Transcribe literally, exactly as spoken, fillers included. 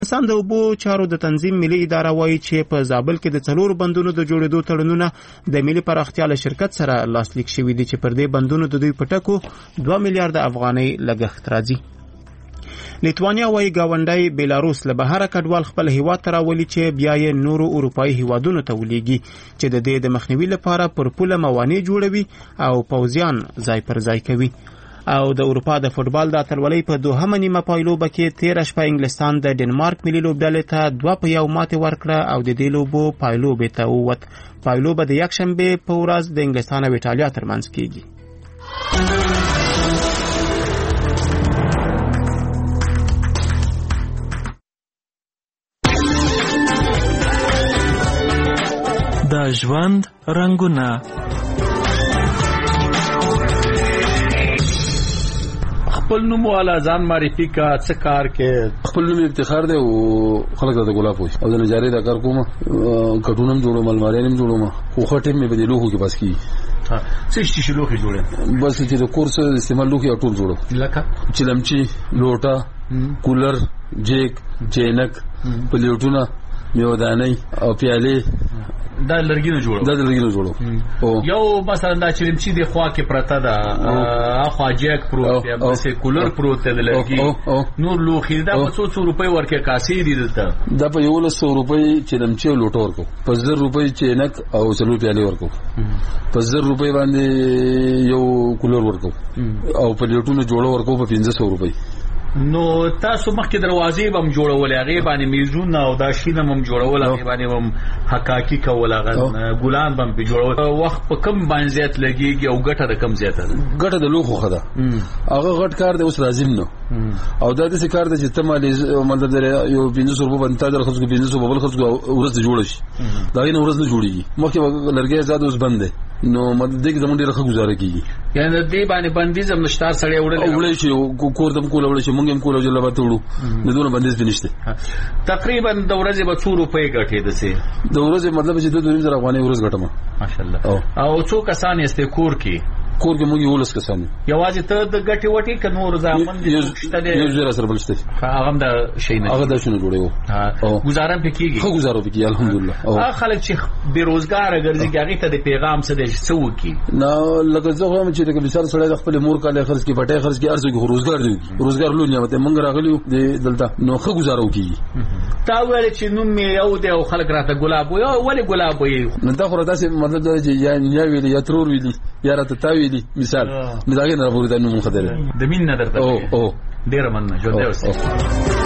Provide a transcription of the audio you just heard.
افغانستان د اوبو چارو د تنظیم ملي اداره وایي چې په زابل کې د څلور بندونو د جوړېدو تړونونه د ملي پراختیا له شرکت سره لاسلیک شوي دي چې پر دې بندونو د دوی په ټکو دوه میلیارډ افغانۍ لګښت راځي. لیتوانیا وایي ګاونډی بیلاروس له بهره کډوال خپل هیواد ته راولي چې بیا یې نورو اروپایي هیوادونو ته ولیږي چې د دې د مخنیوي لپاره پر پوله موانع جوړوي او پوځیان ځای پر ځای کوي. او د اروپا د فوټبال د اتلولۍ په دوهمه نیمه پایلوبه کې تېره شپه انګلستان د ډنمارک ملي لوبډلې ته دوه په یو ماتې ورکړه او د دې لوبو پایلوبې ته ووت. پایلوبه د یکشنبې په ورځ د انګلستان او ایټالیا ترمنځ کېږي. د ژوند رنګونه. خپل نوم والا ځان معرفي کا څه کار کې؟ خپل نوم افتخار دی او خلک د ګلاب وي او د نجاري د کار کوم کټونم جوړوم الماري نم جوړوم خو خټم مې بدلو خو کې بس کی ها څه شي شلوخي جوړه بس چې د کورس استعمال لوخي ټول جوړو لکه چلمچي لوټه کولر جیک چینک پلیټونه میوداني او پیاله دا لرګینو جوړو دا لرګینو جوړو یو مثلا دا چلمچي د خوا کې پرته ده اخوا جیک پروت دی بس کولر پروت دی لرګي نور لوخي دا په څو څو روپۍ ورکه کاسې دي دلته دا په یو لس روپۍ چلمچي لوټو ورکو په زر روپۍ چینک او چلو پیاله ورکو په زر روپۍ باندې یو کولر ورکو او پلیټونو جوړو ورکو په پنځه سوه روپۍ. نو تاسو مخکې دروازې بم جوړول هغه باندې میزونه او دا شینه بم جوړول هغه باندې بم حقاقي کول هغه ګلان بم په جوړول وخت په کم باندې زیات لګيږي او ګټه د کم زیاته ده؟ ګټه د لوخو خدا هغه غټ کار دی اوس لازم نو او دا د کار د چې تمالي مطلب یو پنځه سوه روپۍ باندې در خرڅ کو پنځه سوه بل خرڅ کو ورځ جوړ شي دا نه ورځ نه جوړيږي مخکې لرګي زاد اوس بند دی نو مطلب دغه زمونږ ډیره ښه گزاره کیږي یعنی د دې باندې بندیز هم نشتار سړی وړل وړل شي کور دم کول وړل شي مونږ هم کول او جلبه تړو د دونه بندیز بنشته تقریبا د ورځې به څو روپۍ ګټې ده سي د ورځې مطلب چې د دوه زره افغانۍ ورځ ګټم ماشاءالله او څو کسان یې کور کې کور کې موږ ولس کسان یوازې ته د ګټې وټي ک نور ځامن دي شته دي یو زره سره بلشته هغه د شي نه هغه د شنو جوړیو گزاره پکېږي خو گزاره پکې الحمدلله هغه خلک چې بیروزګار ګرځي هغه ته د پیغام څه دي څه وکي نه لکه زه هم چې د مثال سره د خپل مور کاله خرڅ کې پټه خرڅ کې ارزو کې روزګار دی روزګار لون نعمت مونږ راغلیو د دلته نو خو گزاره وکي تا ویل چې نوم یې یو دی او خلک راته ګلاب وي ولې ګلاب وي نو دا خو راته مطلب دا چې یا یا ویلي یا ترور ویلي یا راته تا ویلي مثال مې دا نه راوړل نو مخدره د مين نه درته او او ډیر مننه ژوند دی اوس